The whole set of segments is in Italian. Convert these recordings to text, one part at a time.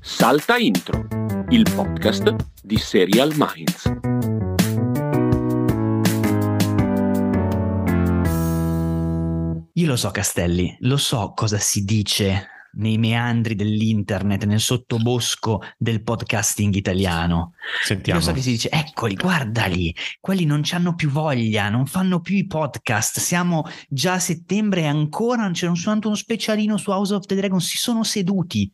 Salta Intro, il podcast di Serial Minds. Io lo so, Castelli, lo so cosa si dice nei meandri dell'internet, nel sottobosco del podcasting italiano. Sentiamo. Io so che si dice, eccoli, guardali, quelli non c'hanno più voglia, non fanno più i podcast, siamo già a settembre e ancora non c'è soltanto uno specialino su House of the Dragon, si sono seduti.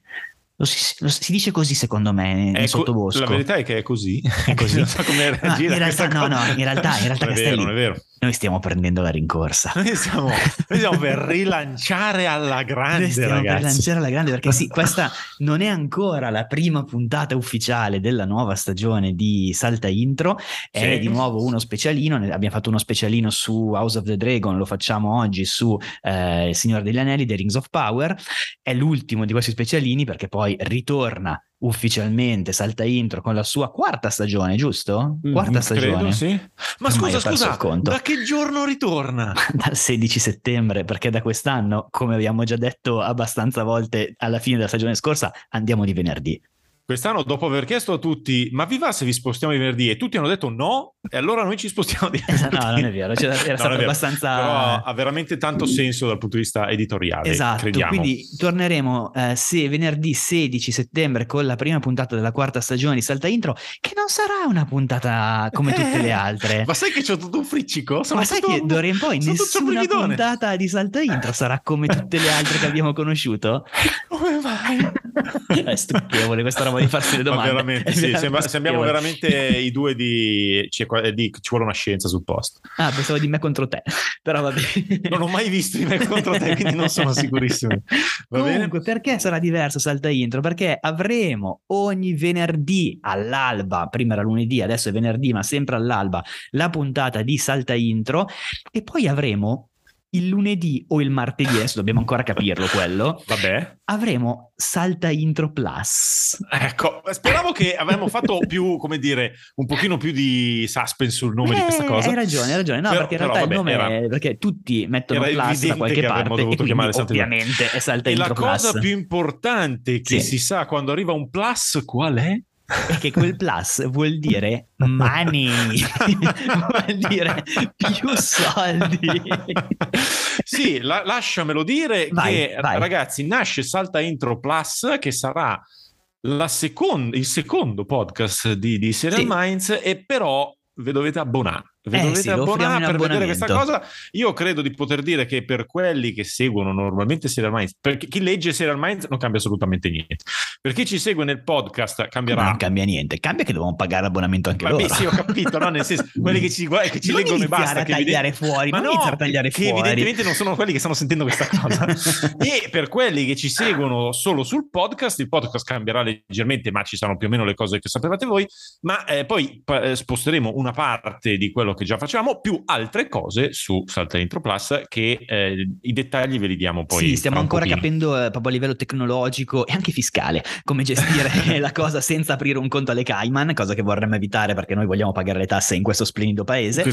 Si dice così, secondo me, nel sottobosco. La verità è che è così. È così. Non so come reagire. In realtà Castelli, non è vero. Noi stiamo prendendo la rincorsa. Noi stiamo per rilanciare alla grande, ragazzi. Per rilanciare alla grande, perché sì, questa non è ancora la prima puntata ufficiale della nuova stagione di Salta Intro. È di nuovo uno specialino. Abbiamo fatto uno specialino su House of the Dragon, lo facciamo oggi su Il Signore degli Anelli, The Rings of Power. È l'ultimo di questi specialini, perché poi ritorna ufficialmente Salta Intro con la sua quarta stagione, giusto? Quarta stagione. Credo, sì. Ma scusa, da che giorno ritorna? Dal 16 settembre, perché da quest'anno, come abbiamo già detto abbastanza volte alla fine della stagione scorsa, andiamo di venerdì. Quest'anno, dopo aver chiesto a tutti, ma vi va se vi spostiamo di venerdì? E tutti hanno detto no, e allora noi ci spostiamo di venerdì. No, non è vero, era stato abbastanza... Però ha veramente tanto senso dal punto di vista editoriale, esatto, crediamo. Quindi torneremo venerdì 16 settembre con la prima puntata della quarta stagione di Salta Intro, che non sarà una puntata come tutte le altre. Ma sai che c'ho tutto un friccico? Sai che d'ora in poi nessuna puntata di Salta Intro sarà come tutte le altre che abbiamo conosciuto? Come mai? È stucchevole questa roba di farsi le domande. Ma veramente, sì, sembriamo veramente i due di ci vuole una scienza sul posto. Ah, pensavo di Me contro te, però va bene. Non ho mai visto di Me contro te, quindi non sono sicurissimo. Comunque, perché sarà diverso Salta Intro? Perché avremo ogni venerdì all'alba, prima era lunedì, adesso è venerdì, ma sempre all'alba, la puntata di Salta Intro, e poi avremo il lunedì o il martedì, adesso dobbiamo ancora capirlo quello. Vabbè. Avremo Salta Intro Plus. Ecco, speravo che avremmo fatto più, come dire, un pochino più di suspense sul nome di questa cosa. Hai ragione. No, perché in realtà il nome è perché tutti mettono Plus da qualche parte e quindi ovviamente è Salta Intro Plus. E la cosa più importante che si sa quando arriva un Plus qual è? Perché quel plus vuol dire money, vuol dire più soldi. Sì, lasciamelo dire che ragazzi, nasce Salta Intro Plus, che sarà il secondo podcast di Serial Minds, e però vi dovete abbonare. Abbonare per vedere questa cosa. Io credo di poter dire che per quelli che seguono normalmente Serial Minds, perché chi legge Serial Minds non cambia assolutamente niente, per chi ci segue nel podcast cambierà. Non cambia niente, cambia che dobbiamo pagare l'abbonamento anche loro. Sì, ho capito, no? Nel senso, quelli che ci leggono e basta, a tagliare fuori, ma che evidentemente non sono quelli che stanno sentendo questa cosa. E per quelli che ci seguono solo sul podcast, il podcast cambierà leggermente, ma ci saranno più o meno le cose che sapevate voi, ma poi sposteremo una parte di quello che già facciamo, più altre cose su Salta Intro Plus, che i dettagli ve li diamo poi. Sì, stiamo ancora capendo proprio a livello tecnologico e anche fiscale come gestire la cosa senza aprire un conto alle Cayman, cosa che vorremmo evitare perché noi vogliamo pagare le tasse in questo splendido paese.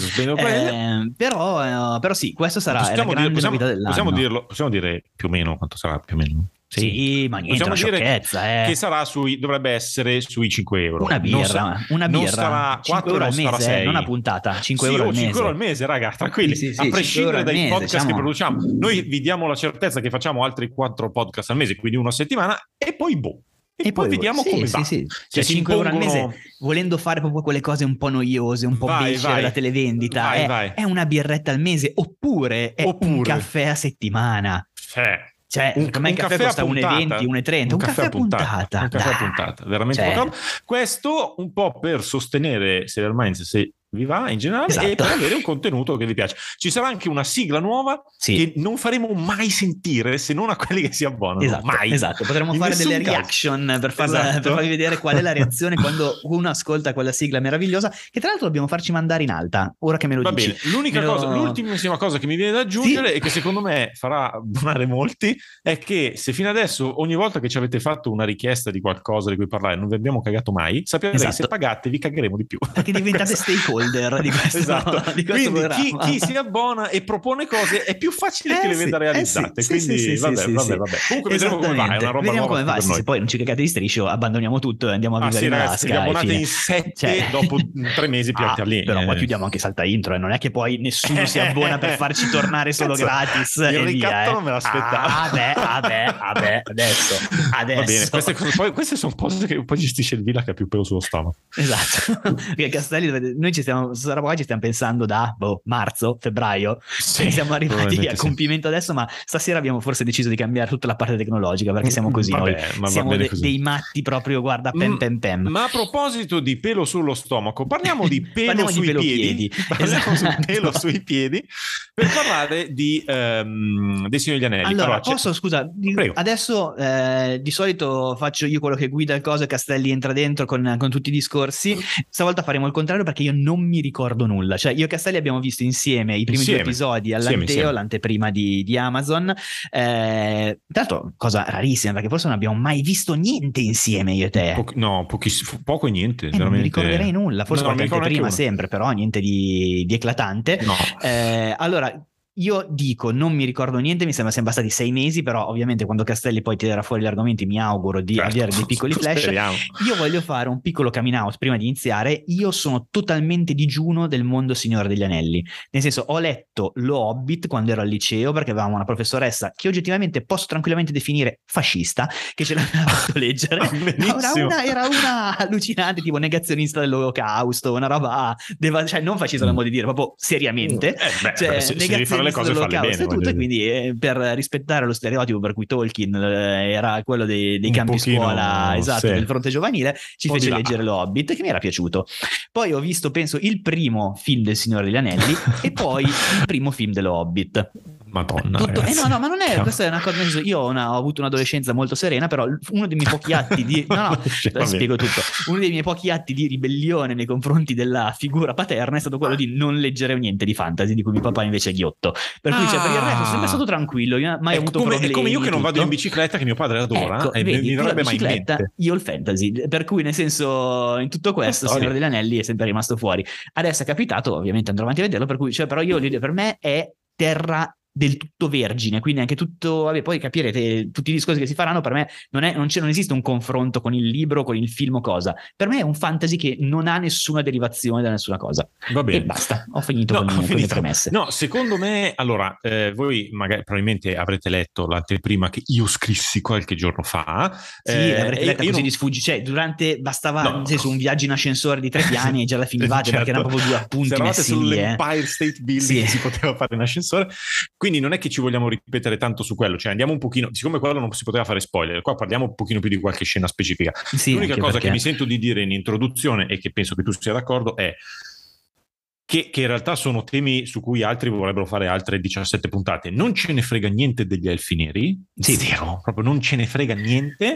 Però sì, questo sarà la grande novità dell'anno. Possiamo dire più o meno quanto sarà, più o meno? Sì, ma niente, una sciocchezza, che sarà dovrebbe essere sui 5 euro. Una birra. Non sarà 4 euro al mese, non a puntata, 5 euro al mese. 5 euro al mese, raga, tranquilli, a prescindere dai podcast che produciamo. Noi vi diamo la certezza che facciamo altri 4 podcast al mese, quindi una settimana, e poi E poi vediamo come va. Sì. Cioè 5 euro al mese, volendo fare proprio quelle cose un po' noiose, un po' becere da televendita, è una birretta al mese, oppure è un caffè a settimana. Cioè, un caffè costa 1,20, 1,30, un caffè a puntata. Un caffè a puntata, veramente poco. Questo un po' per sostenere Serial Minds, se vi va in generale, e per avere un contenuto che vi piace. Ci sarà anche una sigla nuova che non faremo mai sentire se non a quelli che si abbonano. Esatto, potremmo fare delle reaction per farvi vedere qual è la reazione quando uno ascolta quella sigla meravigliosa, che tra l'altro dobbiamo farci mandare in alta, ora che me lo dici. Va bene, l'ultimissima cosa che mi viene da aggiungere e che secondo me farà abbonare molti è che se fino adesso ogni volta che ci avete fatto una richiesta di qualcosa di cui parlare non vi abbiamo cagato mai, sappiate che se pagate vi cagheremo di più. Perché diventate stakeholder. stakeholder di questo, esatto. di questo quindi chi si abbona e propone cose è più facile che le veda realizzate. Quindi vabbè. Comunque vedremo come va, è una roba nuova come va. Se poi non ci cagate di striscio, abbandoniamo tutto e andiamo a vivere in Alaska. Siamo abbonati in 7 dopo 3 mesi pianta lì. Però ma chiudiamo anche Salta Intro, non è che poi nessuno si abbona per farci tornare solo gratis. Il ricatto non me l'aspettavo. Vabbè, adesso. Va bene, queste sono cose che poi gestisce il Villa che ha più pelo sullo stomaco. Esatto. Perché Castelli, noi ci stiamo pensando da marzo, febbraio, siamo arrivati a compimento adesso, ma stasera abbiamo forse deciso di cambiare tutta la parte tecnologica perché siamo così noi, siamo dei matti proprio, guarda, pem. Ma a proposito di pelo sullo stomaco, parliamo di pelo sui piedi. Parliamo esatto. pelo sui piedi per parlare dei Signori degli Anelli. Allora, scusa, adesso di solito faccio io quello che guida il coso e Castelli entra dentro con tutti i discorsi. Stavolta faremo il contrario perché io non mi ricordo nulla. Cioè io e Castelli abbiamo visto insieme i primi 2 episodi all'Anteo, l'anteprima di Amazon. Tra l'altro, cosa rarissima, perché forse non abbiamo mai visto niente insieme io e te. Poco e niente. Non mi ricorderei nulla, forse qualche anteprima sempre, però niente di eclatante. No. Allora, io dico, non mi ricordo niente, mi sembra siano bastati 6 mesi, però ovviamente quando Castelli poi tirerà fuori gli argomenti mi auguro di avere dei piccoli flash. Speriamo. Io voglio fare un piccolo coming out prima di iniziare. Io sono totalmente digiuno del mondo Signore degli Anelli, nel senso ho letto Lo Hobbit quando ero al liceo perché avevamo una professoressa che oggettivamente posso tranquillamente definire fascista, che ce l'aveva fatto leggere. Era una allucinante, tipo negazionista dell'olocausto, una roba cioè non fascista nel modo di dire, proprio seriamente, negazionista le cose dell'olocausto e tutto, e quindi per rispettare lo stereotipo per cui Tolkien era quello dei campi scuola, esatto, del fronte giovanile, ci fece leggere Lo Hobbit, che mi era piaciuto. Poi ho visto, penso, il primo film del Signore degli Anelli e poi il primo film dello Hobbit. Madonna, no, ma non è, questa è una cosa, io ho avuto un'adolescenza molto serena, però uno dei miei pochi atti di spiego tutto, uno dei miei pochi atti di ribellione nei confronti della figura paterna è stato quello di non leggere niente di fantasy, di cui mio papà invece è ghiotto, per cui per il resto sono sempre stato tranquillo, mai avuto problemi. È come io che non vado in bicicletta, che mio padre adora, e vedi, mi verrebbe mai in mente. Io il fantasy, per cui nel senso in tutto questo Signore degli Anelli è sempre rimasto fuori. Adesso è capitato, ovviamente andrò avanti a vederlo, per cui però io per me è terra del tutto vergine, quindi anche tutto, poi capirete tutti i discorsi che si faranno, per me non esiste un confronto con il libro, con il film o cosa, per me è un fantasy che non ha nessuna derivazione da nessuna cosa. Va bene. E basta, ho finito con le premesse. No, secondo me, allora, voi magari probabilmente avrete letto l'anteprima che io scrissi qualche giorno fa. Sì, l'avrete letta così di sfuggi, cioè durante bastava su un viaggio in ascensore di 3 piani e già la finivate, perché erano proprio 2 appunti messi lì. Sull'Empire State Building si poteva fare in ascensore. Quindi non è che ci vogliamo ripetere tanto su quello, cioè andiamo un pochino, siccome quello non si poteva fare spoiler, qua parliamo un pochino più di qualche scena specifica. L'unica cosa che mi sento di dire in introduzione, e che penso che tu sia d'accordo, è che in realtà sono temi su cui altri vorrebbero fare altre 17 puntate. Non ce ne frega niente degli elfi neri, zero, proprio non ce ne frega niente,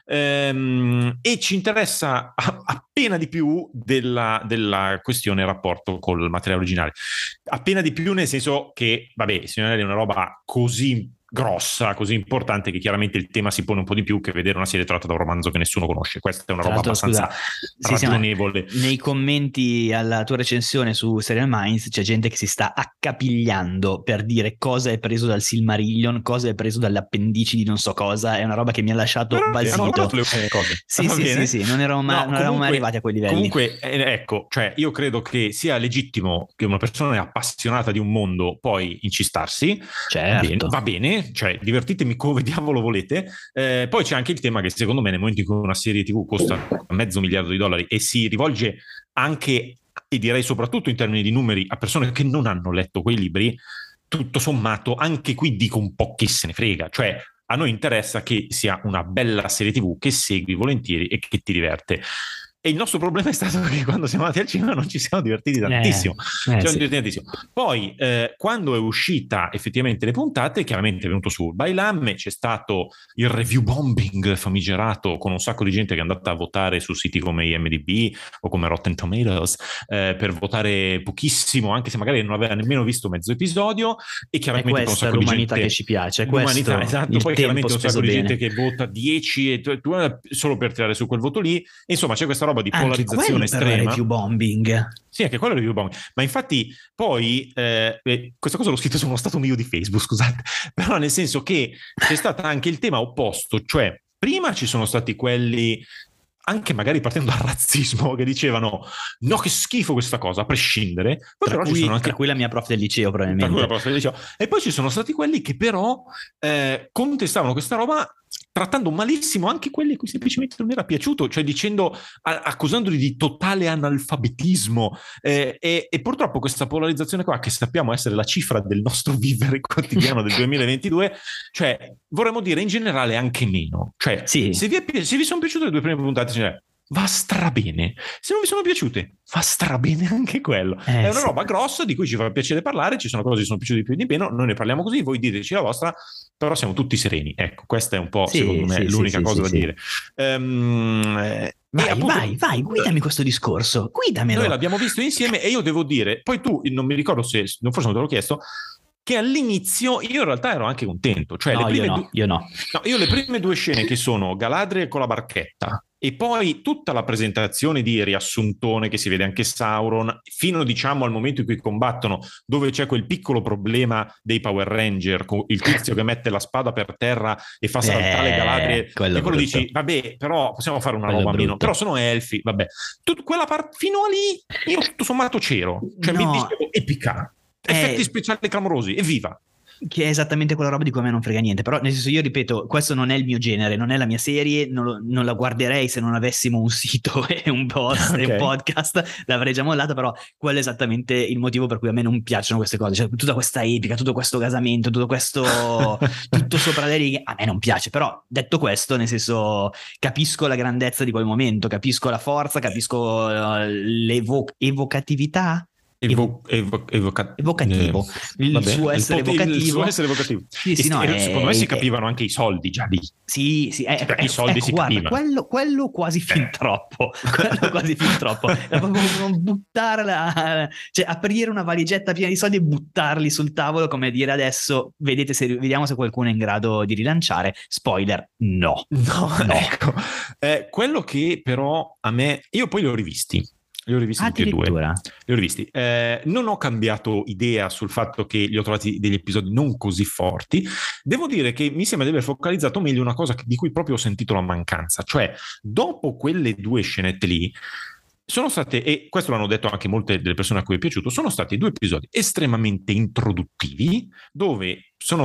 e ci interessa appena di più della questione rapporto col materiale originale. Appena di più nel senso che, vabbè, Signore è una roba così grossa, così importante, che chiaramente il tema si pone un po' di più che vedere una serie tratta da un romanzo che nessuno conosce. Questa è una roba abbastanza ragionevole. Nei commenti alla tua recensione su Serial Minds c'è gente che si sta accapigliando per dire cosa è preso dal Silmarillion, cosa è preso dalle appendici di non so cosa. È una roba che mi ha lasciato basito. Sì, non eravamo mai arrivati a quei livelli. Comunque, ecco, cioè io credo che sia legittimo che una persona appassionata di un mondo poi incistarsi. Certo. Va bene, cioè divertitemi come diavolo volete. Poi c'è anche il tema che secondo me nel momento in cui una serie TV costa $500 miliardi e si rivolge anche, e direi soprattutto in termini di numeri, a persone che non hanno letto quei libri, tutto sommato anche qui dico un po' chi se ne frega, cioè a noi interessa che sia una bella serie TV che segui volentieri e che ti diverte. E il nostro problema è stato che quando siamo andati al cinema non ci siamo divertiti tantissimo. Poi quando è uscita effettivamente le puntate, chiaramente è venuto su Bailamme, c'è stato il review bombing famigerato con un sacco di gente che è andata a votare su siti come IMDb o come Rotten Tomatoes per votare pochissimo, anche se magari non aveva nemmeno visto mezzo episodio, e chiaramente con un sacco di gente che ci piace, l'umanità, esatto. Poi chiaramente un sacco di gente che vota 10 e tu solo per tirare su quel voto lì. Insomma, c'è questa roba di anche polarizzazione estrema. Review bombing. Sì, anche quello è review bombing. Ma infatti poi questa cosa l'ho scritta su uno stato mio di Facebook, scusate, però nel senso che c'è stato anche il tema opposto, cioè prima ci sono stati quelli, anche magari partendo dal razzismo, che dicevano no, che schifo questa cosa, a prescindere. Poi tra, però cui, ci sono anche, tra cui la mia prof del liceo probabilmente. E poi ci sono stati quelli che però contestavano questa roba trattando malissimo anche quelli a cui semplicemente non era piaciuto, cioè dicendo, accusandoli di totale analfabetismo, e purtroppo questa polarizzazione qua, che sappiamo essere la cifra del nostro vivere quotidiano del 2022, cioè vorremmo dire in generale anche meno, cioè sì. se vi sono piaciute le due prime puntate, cioè, va strabene, se non vi sono piaciute fa strabene anche quello, è una roba grossa di cui ci fa piacere parlare, ci sono cose che sono piaciute di più e di meno, noi ne parliamo così, voi diteci la vostra, però siamo tutti sereni, ecco, questa è un po' secondo me l'unica cosa da dire. Vai, guidami questo discorso, guidamelo. Noi l'abbiamo visto insieme e io devo dire, poi tu, non mi ricordo se, forse non te l'ho chiesto, che all'inizio io in realtà ero anche contento, cioè no, io le prime due scene che sono Galadriel con la barchetta e poi tutta la presentazione di riassuntone che si vede anche Sauron fino diciamo al momento in cui combattono, dove c'è quel piccolo problema dei Power Ranger con il tizio che mette la spada per terra e fa saltare Galadriel e quello dici vabbè, però possiamo fare una roba meno, però sono elfi, vabbè, quella parte fino a lì io tutto sommato c'ero, cioè mi dicevo epica, effetti speciali clamorosi, evviva, che è esattamente quella roba di cui a me non frega niente, però nel senso, io ripeto, questo non è il mio genere, non è la mia serie, non la guarderei se non avessimo un sito e un post e un podcast, l'avrei già mollata, però quello è esattamente il motivo per cui a me non piacciono queste cose, cioè tutta questa epica, tutto questo gasamento, tutto questo tutto sopra le righe, a me non piace. Però detto questo, nel senso, capisco la grandezza di quel momento, capisco la forza, capisco l'evocatività, evocativo, il suo essere evocativo. Sì, secondo me si capivano anche i soldi già lì. Sì, i soldi si capivano. Quello quasi fin troppo. Quello quasi fin troppo. È proprio buttarla, cioè aprire una valigetta piena di soldi e buttarli sul tavolo, come dire adesso vediamo se qualcuno è in grado di rilanciare. Spoiler, no. Ecco. Quello che però a me, io poi li ho rivisti tutti e due. Li ho rivisti. Non ho cambiato idea sul fatto che li ho trovati degli episodi non così forti. Devo dire che mi sembra di aver focalizzato meglio una cosa di cui proprio ho sentito la mancanza. Cioè, dopo quelle due scenette lì, sono state, e questo l'hanno detto anche molte delle persone a cui è piaciuto, sono stati due episodi estremamente introduttivi, dove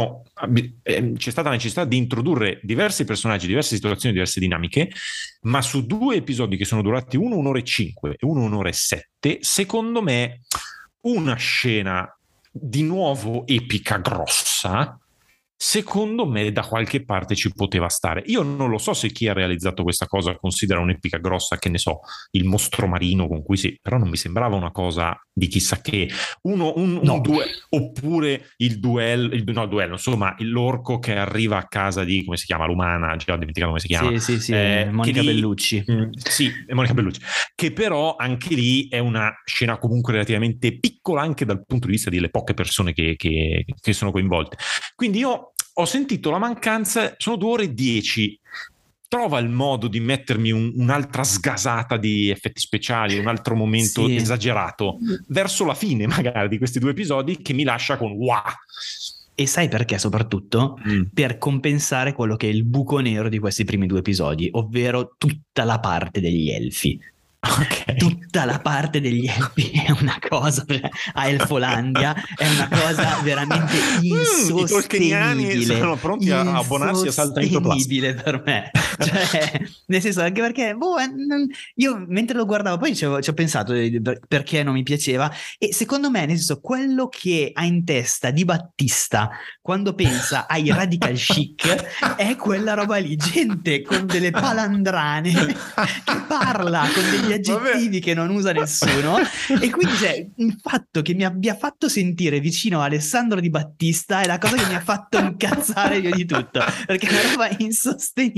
c'è stata la necessità di introdurre diversi personaggi, diverse situazioni, diverse dinamiche, ma su due episodi che sono durati uno 1 ora e 5 e uno 1 ora e 7, secondo me una scena di nuovo epica grossa, secondo me da qualche parte ci poteva stare. Io non lo so se chi ha realizzato questa cosa considera un'epica grossa, che ne so, il mostro marino con cui però non mi sembrava una cosa di chissà che, un duello, oppure il duello, insomma l'orco che arriva a casa di, come si chiama, l'umana, già ho dimenticato come si chiama, sì, Monica Bellucci. Sì, è Monica Bellucci, che però anche lì è una scena comunque relativamente piccola anche dal punto di vista delle poche persone che sono coinvolte. Quindi io ho sentito la mancanza, sono 2 ore e 10, trova il modo di mettermi un'altra sgasata di effetti speciali, un altro momento esagerato verso la fine magari di questi due episodi, che mi lascia con wow. E sai perché? Soprattutto per compensare quello che è il buco nero di questi primi due episodi, ovvero tutta la parte degli elfi. Okay. Tutta la parte degli elfi è una cosa, a Elfolandia è una cosa veramente insostenibile. I tolkieniani sono pronti a abbonarsi a Salta Intro Plus. Per me, cioè, nel senso, anche perché io mentre lo guardavo poi ci ho pensato perché non mi piaceva, e secondo me, nel senso, quello che ha in testa Di Battista quando pensa ai radical chic è quella roba lì, gente con delle palandrane che parla con degli aggettivi che non usa nessuno, e quindi cioè, il fatto che mi abbia fatto sentire vicino a Alessandro Di Battista è la cosa che mi ha fatto incazzare più di tutto, perché è una roba insostenibile. Allora,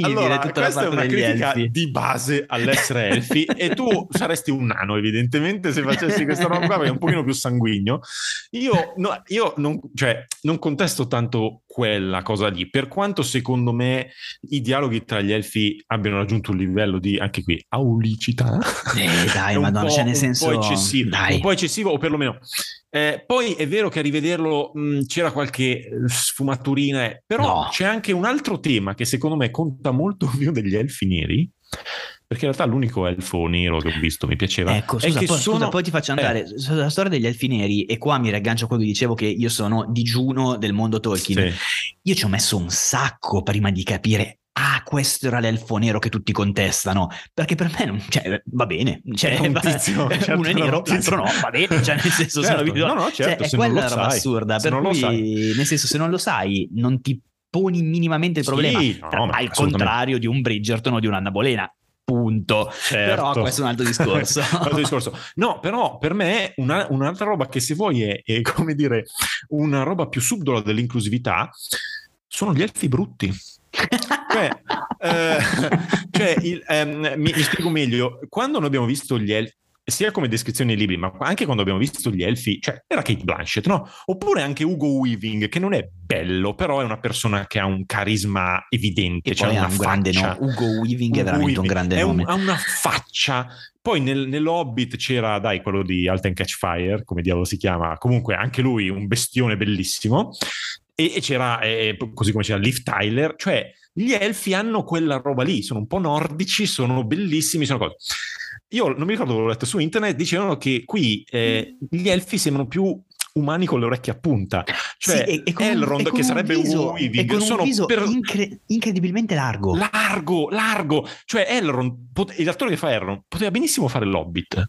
tutta la parte è una degli critica elfi di base all'essere elfi e tu saresti un nano evidentemente se facessi questa roba qua, perché è un pochino più sanguigno. Io non contesto tanto quella cosa lì, per quanto secondo me i dialoghi tra gli elfi abbiano raggiunto un livello di, anche qui, aulicità. Dai, madonna, cioè nel senso un po' eccessivo, o perlomeno poi è vero che a rivederlo c'era qualche sfumaturina, però c'è anche un altro tema che secondo me conta molto più degli elfi neri, perché in realtà l'unico elfo nero che ho visto mi piaceva. Ecco, scusa, poi ti faccio andare sulla storia degli elfi neri, e qua mi riaggancio a quello che dicevo, che io sono digiuno del mondo Tolkien. Io ci ho messo un sacco prima di capire questo era l'elfo nero che tutti contestano, perché per me va bene, un tizio, uno è nero, l'altro no, va bene, cioè nel senso certo, è quella la roba assurda, per cui nel senso, se non lo sai non ti poni minimamente il problema, al contrario di un Bridgerton o di un'Anna Bolena, punto. Però questo è un altro discorso. No, però per me un'altra roba che, se vuoi, è come dire una roba più subdola dell'inclusività, sono gli elfi brutti. Mi spiego meglio. Quando noi abbiamo visto gli elfi, sia come descrizione nei libri, ma anche quando abbiamo visto gli elfi, cioè era Kate Blanchett, no? Oppure anche Hugo Weaving, che non è bello, però è una persona che ha un carisma evidente, cioè una faccia. Hugo Weaving è veramente un grande nome. Ha una faccia. Poi nell'Hobbit c'era, quello di Halt and Catch Fire, come diavolo si chiama, comunque anche lui un bestione bellissimo. E c'era, così come c'era Liv Tyler, cioè gli elfi hanno quella roba lì, sono un po' nordici, sono bellissimi, sono cose. Io non mi ricordo, l'ho letto su internet, dicevano che qui gli elfi sembrano più umani con le orecchie a punta, cioè Elrond, che sarebbe Hugo Weaving, con un viso incredibilmente largo, cioè Elrond, l'attore che fa Elrond poteva benissimo fare l'Hobbit,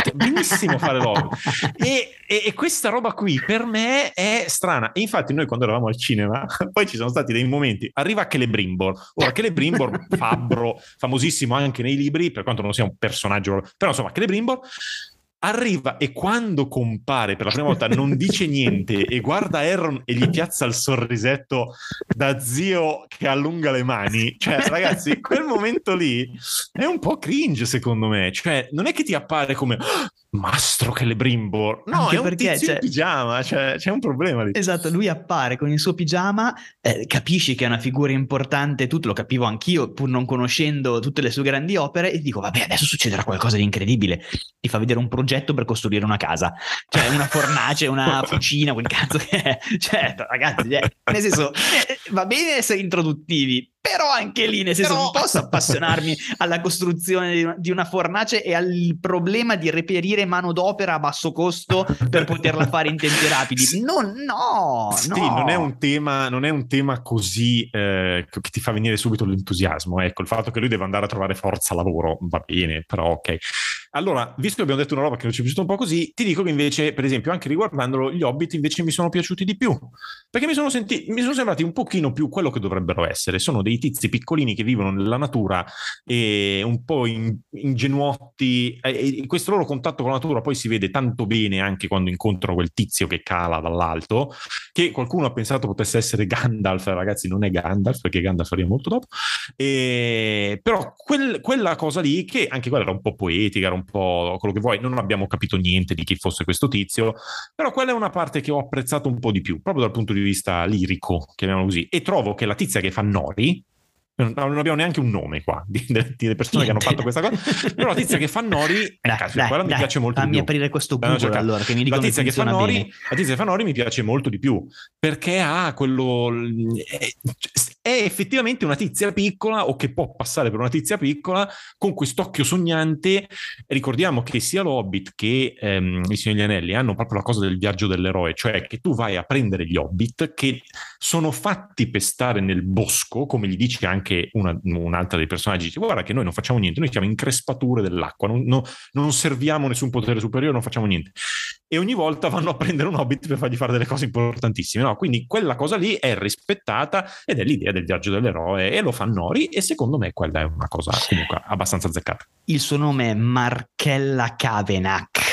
e questa roba qui per me è strana. E infatti noi, quando eravamo al cinema, poi ci sono stati dei momenti, arriva Celebrimbor, fabbro, famosissimo anche nei libri, per quanto non sia un personaggio, però insomma Celebrimbor arriva e quando compare per la prima volta non dice niente e guarda Elrond e gli piazza il sorrisetto da zio che allunga le mani. Cioè, ragazzi, quel momento lì è un po' cringe, secondo me. Cioè, non è che ti appare come Mastro Celebrimbor, no, anche è un tizio in pigiama, cioè c'è un problema lì. Esatto, lui appare con il suo pigiama, capisci che è una figura importante, tutto lo capivo anch'io pur non conoscendo tutte le sue grandi opere, e dico vabbè, adesso succederà qualcosa di incredibile, ti fa vedere un progetto per costruire una casa, cioè una fornace, una fucina, quel cazzo che è, cioè ragazzi, nel senso va bene essere introduttivi, però anche lì, nel senso, non posso appassionarmi alla costruzione di una fornace e al problema di reperire manodopera a basso costo per poterla fare in tempi rapidi. Sì, non è un tema così che ti fa venire subito l'entusiasmo. Ecco, il fatto che lui deve andare a trovare forza lavoro va bene, però ok. Allora, visto che abbiamo detto una roba che non ci è piaciuta un po' così, ti dico che invece, per esempio, anche riguardandolo, gli Hobbit invece mi sono piaciuti di più, perché mi sono sembrati un pochino più quello che dovrebbero essere. Sono dei tizi piccolini che vivono nella natura e un po' ingenuotti, e questo loro contatto con la natura poi si vede tanto bene anche quando incontrano quel tizio che cala dall'alto, che qualcuno ha pensato potesse essere Gandalf. Ragazzi, non è Gandalf, perché Gandalf arriva molto dopo, però quella cosa lì, che anche quella era un po' poetica, era un po' quello che vuoi, non abbiamo capito niente di chi fosse questo tizio, però quella è una parte che ho apprezzato un po' di più, proprio dal punto di vista lirico, chiamiamolo così, e trovo che la tizia che fa Nori, non abbiamo neanche un nome qua delle persone che hanno fatto questa cosa, però la tizia che fa Nori quella mi piace molto di più. Fammi aprire questo Google, allora, che mi dicono che funziona bene. La tizia che fa Nori mi piace molto di più, perché ha quello, è effettivamente una tizia piccola, o che può passare per una tizia piccola, con quest'occhio sognante. Ricordiamo che sia l'Hobbit che il Signore degli Anelli hanno proprio la cosa del viaggio dell'eroe, cioè che tu vai a prendere gli Hobbit che sono fatti per stare nel bosco, come gli dice anche un'altra dei personaggi, dice guarda che noi non facciamo niente, noi siamo increspature dell'acqua, non serviamo nessun potere superiore, non facciamo niente, e ogni volta vanno a prendere un Hobbit per fargli fare delle cose importantissime, no? Quindi quella cosa lì è rispettata ed è l'idea del viaggio dell'eroe, e lo fa Nori, e secondo me quella è una cosa comunque abbastanza azzeccata. Il suo nome è Markella Kavenach,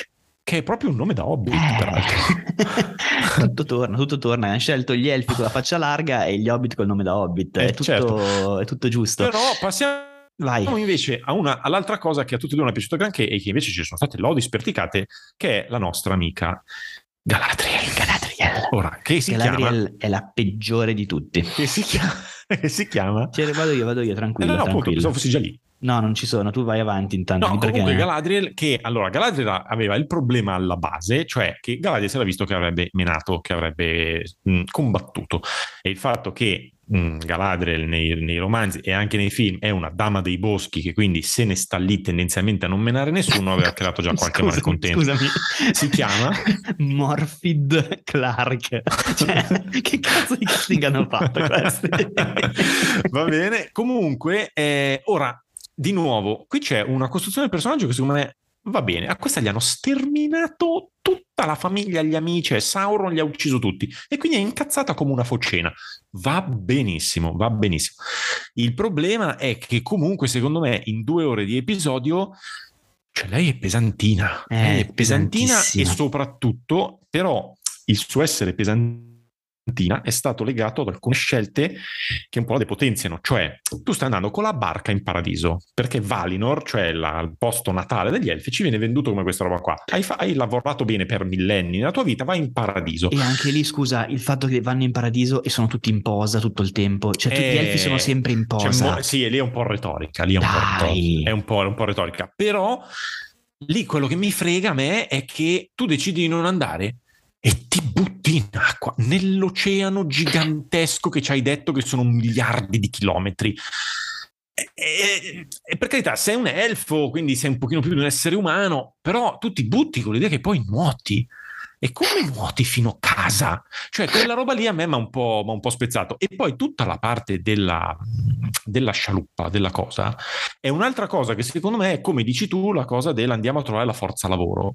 che è proprio un nome da Hobbit, peraltro. tutto torna. Hanno scelto gli elfi con la faccia larga e gli Hobbit col nome da Hobbit. È tutto giusto. Però passiamo invece all'altra cosa che a tutti e due non è piaciuto granché e che invece ci sono state lodi sperticate, che è la nostra amica Galadriel. Ora, che si Galadriel chiama? è la peggiore di tutti. Che si chiama? Cioè, vado io, tranquillo. No, appunto, pensavo fossi già lì. No, non ci sono, tu vai avanti intanto. No, comunque Galadriel, Galadriel aveva il problema alla base, cioè che Galadriel si era visto che avrebbe menato, che avrebbe combattuto, e il fatto che Galadriel nei romanzi e anche nei film è una dama dei boschi, che quindi se ne sta lì tendenzialmente a non menare nessuno, aveva creato già qualche malcontento. Scusami, si chiama Morfydd Clark. Cioè, che cazzo di casting hanno fatto questi? Va bene, comunque ora di nuovo qui c'è una costruzione del personaggio che secondo me va bene. A questa gli hanno sterminato tutta la famiglia, gli amici, e Sauron li ha ucciso tutti e quindi è incazzata come una focena. Va benissimo. Il problema è che comunque secondo me in 2 ore di episodio, cioè lei è pesantina, e soprattutto però il suo essere pesantina è stato legato ad alcune scelte che un po' la depotenziano, cioè tu stai andando con la barca in paradiso perché Valinor, cioè il posto natale degli elfi, ci viene venduto come questa roba qua. Hai lavorato bene per millenni nella tua vita, vai in paradiso. E anche lì, scusa, il fatto che vanno in paradiso e sono tutti in posa tutto il tempo, cioè tutti gli elfi sono sempre in posa. Sì, e lì è un po' retorica, è un po' retorica, però lì quello che mi frega a me è che tu decidi di non andare e ti butti in acqua nell'oceano gigantesco che ci hai detto che sono miliardi di chilometri. E per carità, sei un elfo, quindi sei un pochino più di un essere umano, però tu ti butti con l'idea che poi nuoti. E come nuoti fino a casa? Cioè quella roba lì a me mi ha un po' spezzato. E poi tutta la parte della scialuppa, della cosa, è un'altra cosa che secondo me è, come dici tu, la cosa dell'andiamo a trovare la forza lavoro.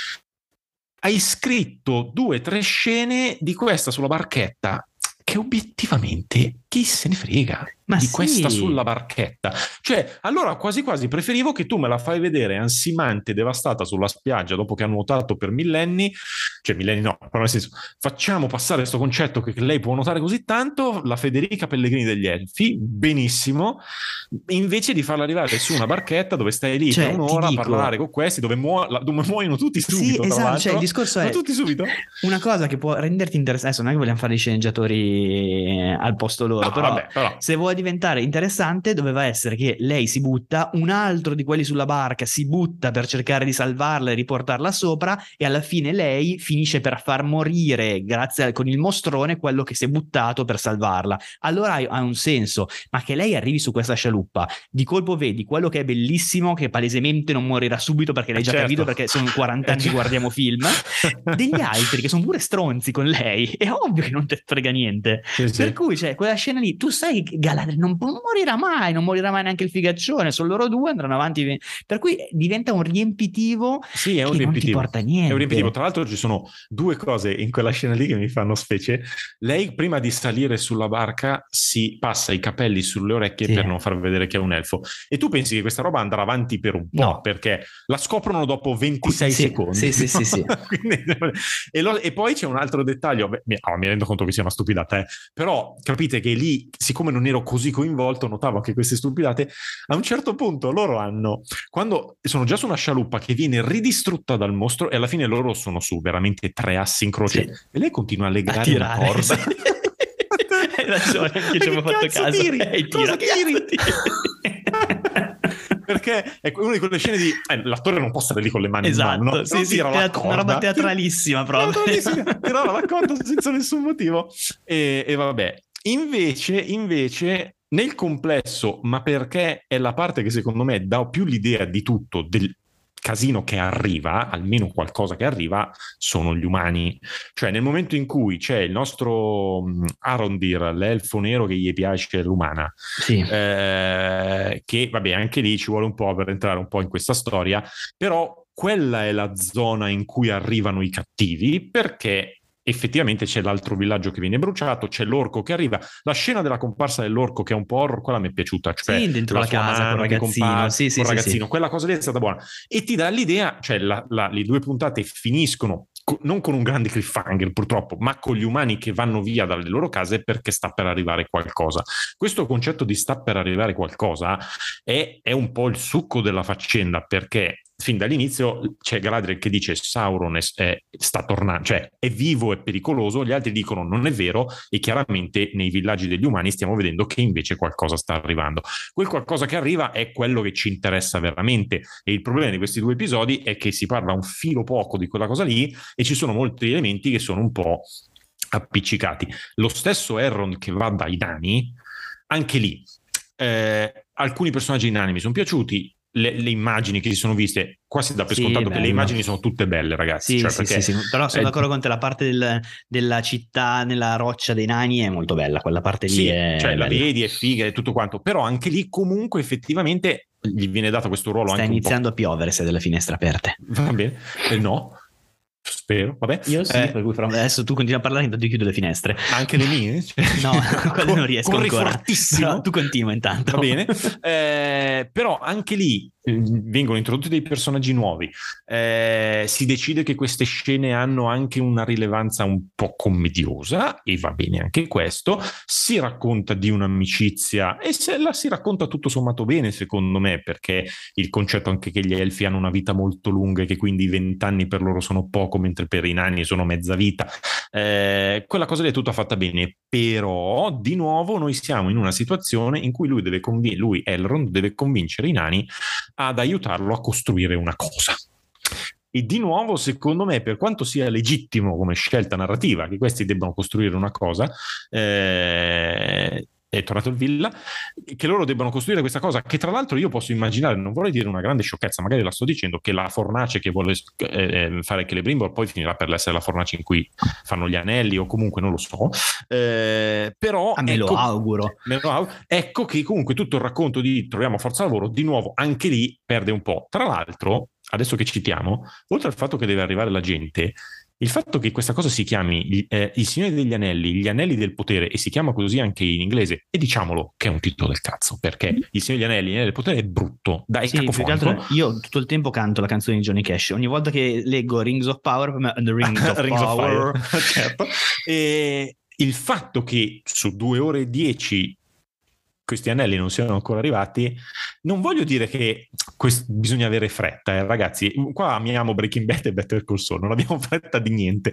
Hai scritto 2-3 scene di questa sulla barchetta che obiettivamente chi se ne frega questa sulla barchetta. Cioè, allora quasi quasi preferivo che tu me la fai vedere ansimante, devastata sulla spiaggia dopo che ha nuotato per millenni, cioè millenni no, però nel senso, facciamo passare questo concetto che lei può nuotare così tanto, la Federica Pellegrini degli Elfi, benissimo, invece di farla arrivare su una barchetta dove stai lì per un'ora a parlare con questi, dove muoiono tutti subito. Sì, esatto, cioè il discorso è tutti subito. Una cosa che può renderti interessante, adesso non è che vogliamo fare i sceneggiatori al posto loro, però se vuoi diventare interessante doveva essere che lei si butta, un altro di quelli sulla barca si butta per cercare di salvarla e riportarla sopra, e alla fine lei finisce per far morire con il mostrone quello che si è buttato per salvarla. Allora ha un senso, ma che lei arrivi su questa scialuppa, di colpo vedi quello che è bellissimo, che palesemente non morirà subito perché l'hai già capito, perché sono 40 anni che guardiamo film, degli altri che sono pure stronzi con lei, è ovvio che non te frega niente. Per cui cioè quella scena lì, tu sai che Galadriel non morirà mai neanche il figaccione, sono loro due, andranno avanti, per cui diventa un riempitivo. Sì, è un riempitivo, non ti porta a niente. È un riempitivo. Tra l'altro ci sono 2 cose in quella scena lì che mi fanno specie. Lei prima di salire sulla barca si passa i capelli sulle orecchie per non far vedere che è un elfo, e tu pensi che questa roba andrà avanti per un po', perché la scoprono dopo 26 secondi. Sì. Quindi, e poi c'è un altro dettaglio, mi rendo conto che sia una stupidata, però capite che lì, siccome non ero così coinvolto, notavo anche queste stupidate. A un certo punto loro quando sono già su una scialuppa che viene ridistrutta dal mostro, e alla fine loro sono su veramente 3 assi in croce, e lei continua a legare una corda. Hai ragione, anche ci avevo fatto caso. Cosa tiri? Perché è una di quelle scene di l'attore non può stare lì con le mani in mano, no? Una roba teatralissima proprio. Tirava la corda senza nessun motivo, e vabbè. Invece nel complesso, ma perché è la parte che secondo me dà più l'idea di tutto, del casino che arriva, almeno qualcosa che arriva, sono gli umani. Cioè nel momento in cui c'è il nostro Arondir, l'elfo nero che gli piace l'umana, che vabbè anche lì ci vuole un po' per entrare un po' in questa storia, però quella è la zona in cui arrivano i cattivi, perché effettivamente c'è l'altro villaggio che viene bruciato, c'è l'orco che arriva, la scena della comparsa dell'orco che è un po' horror, quella mi è piaciuta, cioè sì, dentro la casa con il ragazzino, sì, col ragazzino, quella cosa lì è stata buona e ti dà l'idea, cioè le 2 puntate finiscono non con un grande cliffhanger purtroppo, ma con gli umani che vanno via dalle loro case perché sta per arrivare qualcosa. Questo concetto di sta per arrivare qualcosa è un po' il succo della faccenda, perché fin dall'inizio c'è Galadriel che dice Sauron sta tornando, cioè è vivo e pericoloso, gli altri dicono non è vero e chiaramente nei villaggi degli umani stiamo vedendo che invece qualcosa sta arrivando. Quel qualcosa che arriva è quello che ci interessa veramente e il problema di questi 2 episodi è che si parla un filo poco di quella cosa lì e ci sono molti elementi che sono un po' appiccicati. Lo stesso Elrond che va dai nani, anche lì alcuni personaggi nani mi sono piaciuti, le immagini che si sono viste, qua si dà per scontato che le immagini sono tutte belle, ragazzi. Sì, però sono d'accordo con te, la parte della città nella roccia dei nani è molto bella, quella parte lì è cioè bella. La vedi, è figa e tutto quanto, però anche lì comunque effettivamente gli viene dato questo ruolo. Sta anche iniziando a piovere se delle finestre aperte. Va bene, no. Spero, vabbè. Io sì, per cui adesso tu continui a parlare intanto io chiudo le finestre. Anche le mie? No, quelle non riesco ancora. Fortissimo. Tu continua intanto. Va bene. Però anche lì vengono introdotti dei personaggi nuovi, si decide che queste scene hanno anche una rilevanza un po' commediosa e va bene anche questo, si racconta di un'amicizia e la si racconta tutto sommato bene secondo me, perché il concetto anche che gli elfi hanno una vita molto lunga e che quindi 20 anni per loro sono poco mentre per i nani sono mezza vita, quella cosa lì è tutta fatta bene, però di nuovo noi siamo in una situazione in cui lui Elrond deve convincere i nani ad aiutarlo a costruire una cosa. E di nuovo, secondo me, per quanto sia legittimo come scelta narrativa che questi debbano costruire una cosa, è tornato il Villa, che loro debbano costruire questa cosa, che tra l'altro io posso immaginare, non vorrei dire una grande sciocchezza, magari la sto dicendo, che la fornace che vuole fare Celebrimbor poi finirà per essere la fornace in cui fanno gli anelli o comunque non lo so, però me lo auguro. Ecco che comunque tutto il racconto di troviamo forza lavoro, di nuovo anche lì perde un po'. Tra l'altro, adesso che citiamo, oltre al fatto che deve arrivare la gente, il fatto che questa cosa si chiami Il Signore degli Anelli, gli Anelli del Potere, e si chiama così anche in inglese, e diciamolo che è un titolo del cazzo, perché Il Signore degli Anelli, gli Anelli del Potere è brutto, dai, cacofonico. Io tutto il tempo canto la canzone di Johnny Cash, ogni volta che leggo Rings of Power, per me The Rings of Power. Of Fire. Certo. E il fatto che su 2 ore e 10 questi anelli non siano ancora arrivati, non voglio dire che bisogna avere fretta, ragazzi, qua amiamo Breaking Bad e Better Call Saul, non abbiamo fretta di niente,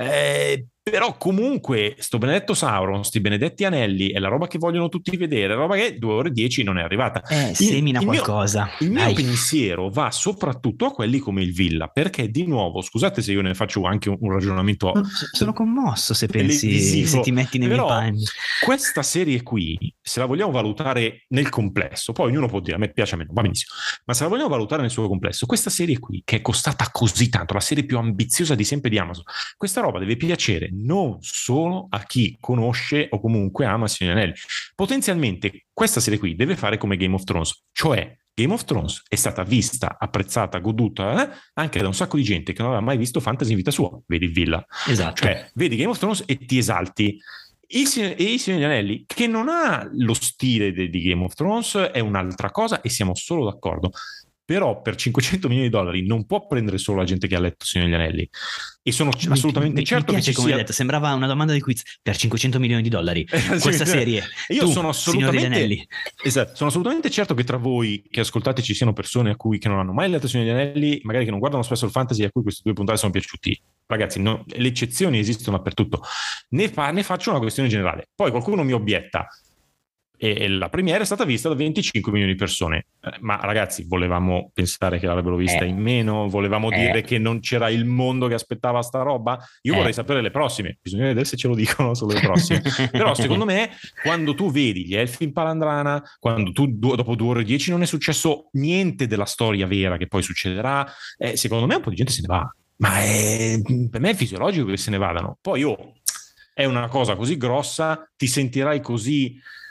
però comunque sto benedetto Sauron, sti benedetti anelli è la roba che vogliono tutti vedere, la roba che 2 ore e 10 non è arrivata. Semina qualcosa. Il mio pensiero va soprattutto a quelli come il Villa, perché di nuovo, scusate se io ne faccio anche un ragionamento, sono commosso se pensi, se ti metti nei miei panni. Questa serie qui, se la vogliamo valutare nel complesso, poi ognuno può dire a me piace, a me no, va benissimo, ma se la vogliamo valutare nel suo complesso, questa serie qui che è costata così tanto, la serie più ambiziosa di sempre di Amazon, questa roba deve piacere non solo a chi conosce o comunque ama Signore degli Anelli. Potenzialmente questa serie qui deve fare come Game of Thrones, cioè Game of Thrones è stata vista, apprezzata, goduta anche da un sacco di gente che non aveva mai visto fantasy in vita sua, vedi il Villa, esatto, cioè vedi Game of Thrones e ti esalti. Il Signore degli Anelli, che non ha lo stile di Game of Thrones, è un'altra cosa e siamo solo d'accordo, però per $500 milioni non può prendere solo la gente che ha letto Signore degli Anelli, e sono assolutamente certo mi piace che come hai detto, sembrava una domanda di quiz per $500 milioni questa serie. Io sono assolutamente sono assolutamente certo che tra voi che ascoltate ci siano persone che non hanno mai letto Signore degli Anelli, magari che non guardano spesso il fantasy, a cui queste 2 puntate sono piaciuti. Ragazzi, le eccezioni esistono dappertutto. Ne faccio una questione generale. Poi qualcuno mi obietta e la premiere è stata vista da 25 milioni di persone, ma ragazzi, volevamo pensare che l'avrebbero vista in meno, volevamo dire che non c'era il mondo che aspettava sta roba. Io vorrei sapere le prossime, bisogna vedere se ce lo dicono solo le prossime. Però secondo me quando tu vedi gli elfi in Palandrana, quando tu dopo 2 ore e 10 non è successo niente della storia vera che poi succederà, secondo me un po' di gente se ne va, ma per me è fisiologico che se ne vadano. Poi è una cosa così grossa, ti sentirai così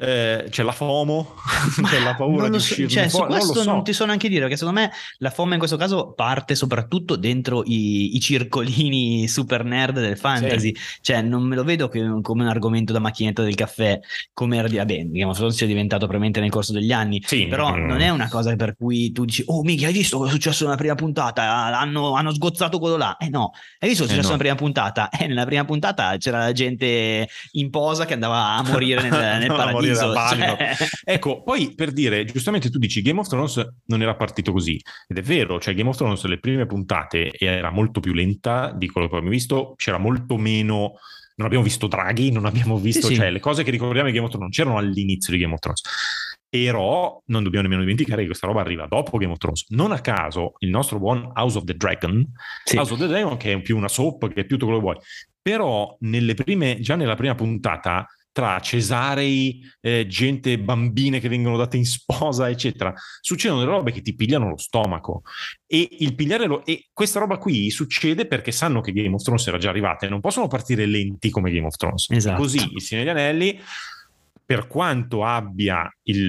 c'è la FOMO, c'è la paura di uscire cioè, fuori, su questo non lo so. non ti so neanche dire, perché secondo me la FOMO in questo caso parte soprattutto dentro i circolini super nerd del fantasy, cioè non me lo vedo come un argomento da macchinetta del caffè, come era Game of Thrones è diventato probabilmente nel corso degli anni, però non è una cosa per cui tu dici oh mica hai visto cosa è successo nella prima puntata, hanno sgozzato quello là, no, hai visto cosa è successo nella prima puntata? Nella prima puntata c'era la gente in posa che andava a morire nel paradiso. Cioè... Ecco, poi per dire, giustamente tu dici Game of Thrones non era partito così, ed è vero, cioè Game of Thrones le prime puntate era molto più lenta di quello che abbiamo visto, c'era molto meno, non abbiamo visto draghi, non abbiamo visto, cioè le cose che ricordiamo di Game of Thrones non c'erano all'inizio di Game of Thrones. Però non dobbiamo nemmeno dimenticare che questa roba arriva dopo Game of Thrones. Non a caso il nostro buon House of the Dragon, House of the Dragon che è più una soap, che è più tutto quello che vuoi, però già nella prima puntata, tra cesarei, gente, bambine che vengono date in sposa, eccetera, succedono delle robe che ti pigliano lo stomaco. E e questa roba qui succede perché sanno che Game of Thrones era già arrivata e non possono partire lenti come Game of Thrones. Esatto. Così il Signore degli Anelli, per quanto abbia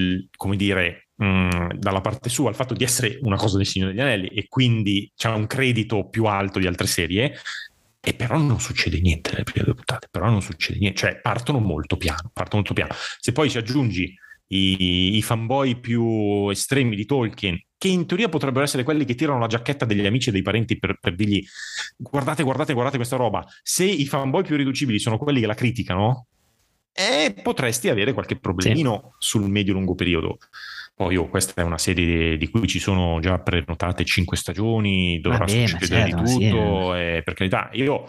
dalla parte sua il fatto di essere una cosa del Signore degli Anelli e quindi c'ha un credito più alto di altre serie, e però non succede niente nelle prime 2 puntate, cioè partono molto piano. Se poi ci aggiungi i fanboy più estremi di Tolkien, che in teoria potrebbero essere quelli che tirano la giacchetta degli amici e dei parenti per dirgli guardate questa roba, se i fanboy più riducibili sono quelli che la criticano, potresti avere qualche problemino sul medio-lungo periodo. Poi questa è una serie di cui ci sono già prenotate 5 stagioni, dovrà succedere di tutto, per carità. Io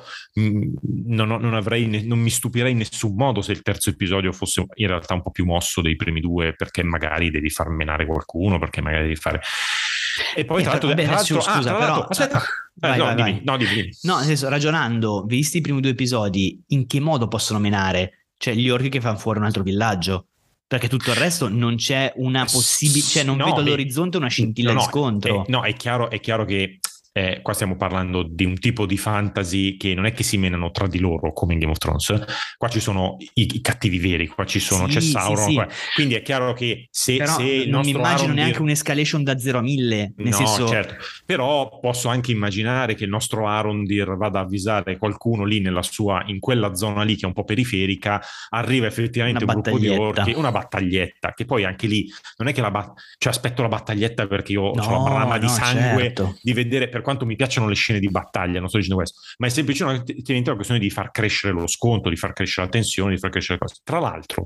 non mi stupirei in nessun modo se il terzo episodio fosse in realtà un po' più mosso dei primi 2, perché magari devi far menare qualcuno, perché magari devi fare... E poi tra l'altro, aspetta, vai. Dimmi. No, nel senso, ragionando, visti i primi 2 episodi, in che modo possono menare? Cioè gli orchi che fanno fuori un altro villaggio? Perché tutto il resto non c'è una possibilità, cioè non vedo all'orizzonte una scintilla di scontro. È chiaro che qua stiamo parlando di un tipo di fantasy che non è che si menano tra di loro come in Game of Thrones. Qua ci sono i cattivi veri, qua c'è Sauron. Qua. Quindi è chiaro che se non mi immagino neanche un'escalation da 0 a 1000, nel senso... certo. Però posso anche immaginare che il nostro Arondir vada a avvisare qualcuno lì in quella zona lì che è un po' periferica, arriva effettivamente un gruppo di orchi, una battaglietta, che poi anche lì non è che aspetto la battaglietta perché io ho la brama di sangue, di vedere, per quanto mi piacciono le scene di battaglia, non sto dicendo questo, ma è semplicemente una questione di far crescere lo scontro, di far crescere la tensione, di far crescere le cose. Tra l'altro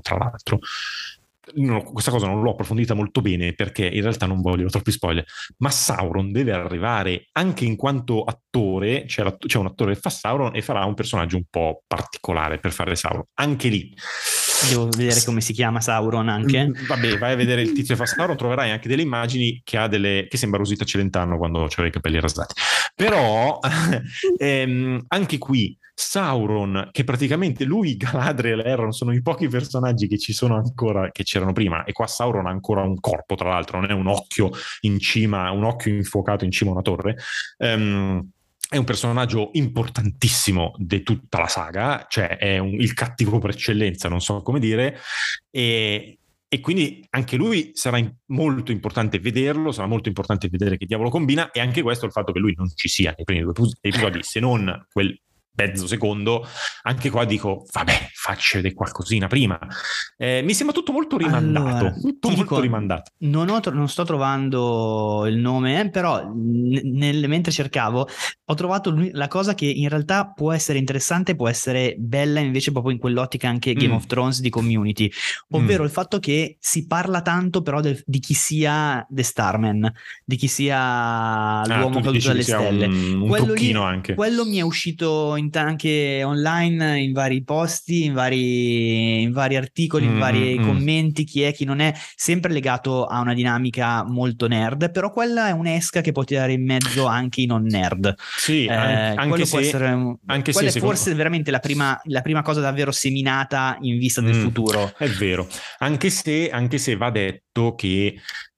questa cosa non l'ho approfondita molto bene perché in realtà non voglio troppi spoiler, ma Sauron deve arrivare anche in quanto attore, c'è un attore che fa Sauron e farà un personaggio un po' particolare per fare Sauron, anche lì devo vedere come si chiama Sauron anche. Vabbè, vai a vedere il tizio che fa Sauron, troverai anche delle immagini che sembra Rosita Celentano quando c'aveva i capelli rasati, però anche qui Sauron, che praticamente lui, Galadriel e Elrond sono i pochi personaggi che ci sono ancora, che c'erano prima, e qua Sauron ha ancora un corpo, tra l'altro non è un occhio in cima, un occhio infuocato in cima a una torre. È un personaggio importantissimo di tutta la saga, cioè è il cattivo per eccellenza, non so come dire, e quindi anche lui sarà molto importante vederlo, sarà molto importante vedere che diavolo combina, e anche questo il fatto che lui non ci sia nei primi 2 episodi, se non quel mezzo secondo, anche qua dico vabbè, faccio vedere qualcosina prima. Mi sembra tutto molto rimandato, rimandato. Non sto trovando il nome, però mentre cercavo ho trovato la cosa che in realtà può essere interessante, può essere bella invece proprio in quell'ottica anche Game of Thrones di Community, ovvero il fatto che si parla tanto però di chi sia The Starman, di chi sia l'uomo caduto dalle stelle, un trucchino anche. Quello mi è uscito anche online, in vari posti, in vari articoli, in vari commenti, chi è, chi non è, sempre legato a una dinamica molto nerd, però quella è un'esca che può tirare in mezzo anche i non nerd. Sì, anche se, quella è forse veramente la prima cosa davvero seminata in vista del futuro. È vero, anche se va detto che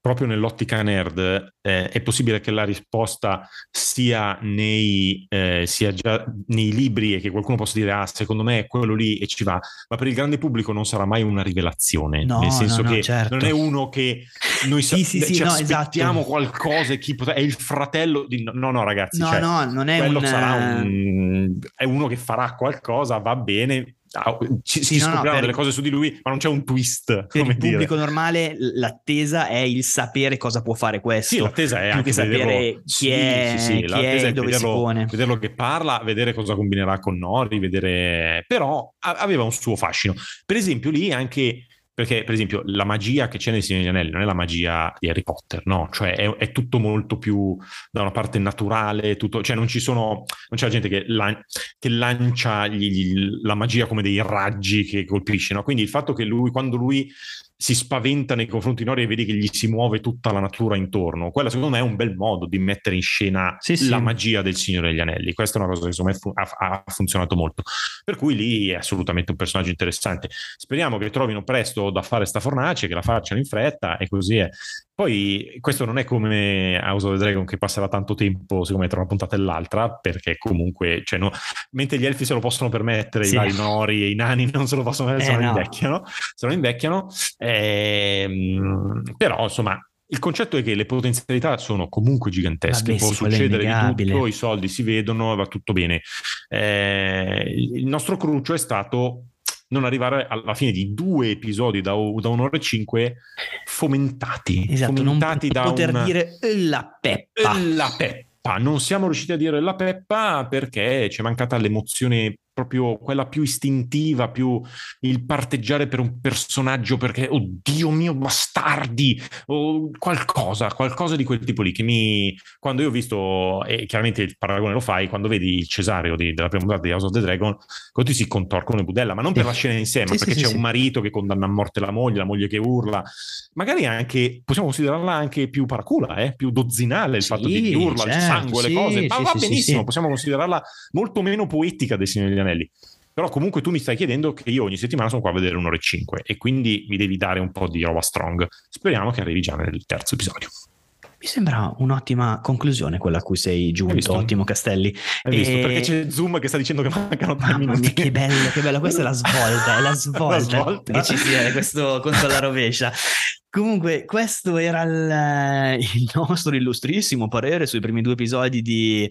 proprio nell'ottica nerd, è possibile che la risposta sia già nei libri e che qualcuno possa dire secondo me è quello lì e ci va, ma per il grande pubblico non sarà mai una rivelazione, nel senso che certo. non è uno che noi ci aspettiamo esatto. qualcosa, è il fratello di... No ragazzi, non è quello sarà è uno che farà qualcosa, va bene, si scopriranno delle cose su di lui, ma non c'è un twist. Per il pubblico normale l'attesa è il sapere cosa può fare questo. Sì, l'attesa è più anche che sapere chi è dove si pone. Vederlo che parla, vedere cosa combinerà con Nori, vedere... Però aveva un suo fascino. Per esempio lì anche... Perché, per esempio, la magia che c'è nei Signore degli Anelli non è la magia di Harry Potter, no? Cioè è tutto molto più da una parte naturale, cioè non c'è la gente che lancia la magia come dei raggi che colpisce, no? Quindi il fatto che quando lui si spaventa nei confronti di Nori e vedi che gli si muove tutta la natura intorno, quella secondo me è un bel modo di mettere in scena la magia del Signore degli Anelli. Questa è una cosa che secondo me ha funzionato molto, per cui lì è assolutamente un personaggio interessante. Speriamo che trovino presto da fare sta fornace, che la facciano in fretta e così è. Poi questo non è come House of the Dragon che passerà tanto tempo secondo me tra una puntata e l'altra, perché comunque mentre gli elfi se lo possono permettere, i vari Nori e i nani non se lo possono permettere, se non invecchiano. Però insomma il concetto è che le potenzialità sono comunque gigantesche, può succedere di tutto, i soldi si vedono, va tutto bene. Il nostro cruccio è stato non arrivare alla fine di 2 episodi da 1 ora e 5 fomentati. Esatto, fomentati non poter dire la peppa. Non siamo riusciti a dire la peppa perché ci è mancata l'emozione proprio quella più istintiva, più il parteggiare per un personaggio perché oddio mio bastardi o qualcosa di quel tipo lì che quando io ho visto, e chiaramente il paragone lo fai quando vedi il Cesario della prima puntata di House of the Dragon, così si contorcono le budella, ma non per la scena in sé, ma perché c'è un marito che condanna a morte la moglie che urla, magari anche possiamo considerarla anche più paracula, più dozzinale il fatto di urla, il sangue, le cose, ma va benissimo, possiamo considerarla molto meno poetica dei Signori degli Anelli. Però comunque tu mi stai chiedendo che io ogni settimana sono qua a vedere 1 ora e 5 e quindi mi devi dare un po' di roba strong. Speriamo che arrivi già nel terzo episodio. Mi sembra un'ottima conclusione quella a cui sei giunto, ottimo Castelli. Hai visto? Perché c'è Zoom che sta dicendo che mancano 3 minuti. Mia, che bello, questa è la svolta, la svolta. Che ci sia questo conto alla rovescia. Comunque, questo era il nostro illustrissimo parere sui primi 2 episodi di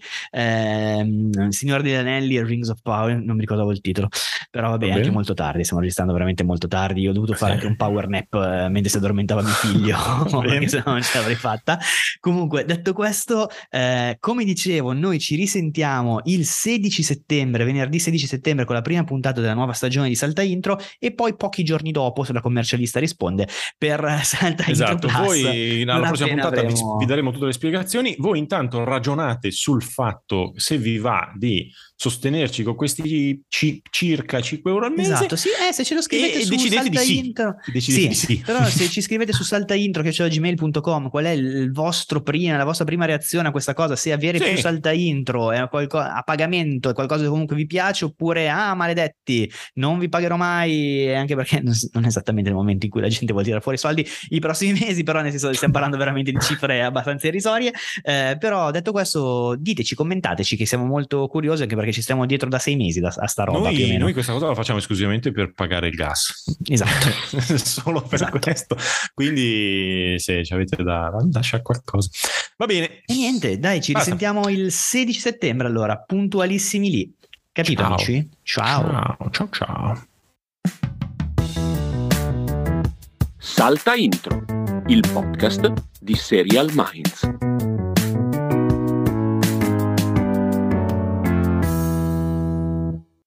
Signore degli Anelli e Rings of Power. Non mi ricordavo il titolo, però vabbè, anche molto tardi. Stiamo registrando veramente molto tardi. Io ho dovuto fare anche un power nap mentre si addormentava mio figlio, perché se no non ce l'avrei fatta. Comunque, detto questo, come dicevo, noi ci risentiamo il 16 settembre, venerdì 16 settembre, con la prima puntata della nuova stagione di Salta Intro, e poi pochi giorni dopo, se la commercialista risponde, per Salta Intro Plus. Voi alla prossima puntata vi daremo tutte le spiegazioni. Voi intanto ragionate sul fatto se vi va di sostenerci con questi circa 5 euro al mese. Esatto, sì, se ce lo scrivete su Salta Intro. Decidete di sì. Però se ci scrivete su saltaintro@gmail.com qual è la vostra prima reazione a questa cosa, se avere più Salta Intro è a pagamento, è qualcosa che comunque vi piace, oppure maledetti, non vi pagherò mai, anche perché non è esattamente il momento in cui la gente vuole tirare fuori soldi i prossimi mesi, però nel senso stiamo parlando veramente di cifre abbastanza irrisorie, però detto questo diteci, commentateci, che siamo molto curiosi, anche perché ci stiamo dietro da 6 mesi a sta roba. Noi questa cosa la facciamo esclusivamente per pagare il gas. Esatto. Solo per questo. Quindi se ci avete da lasciare qualcosa. Va bene. E niente, dai, ci risentiamo il 16 settembre allora, puntualissimi lì. Capito, amici? Ciao. Salta Intro, il podcast di Serial Minds.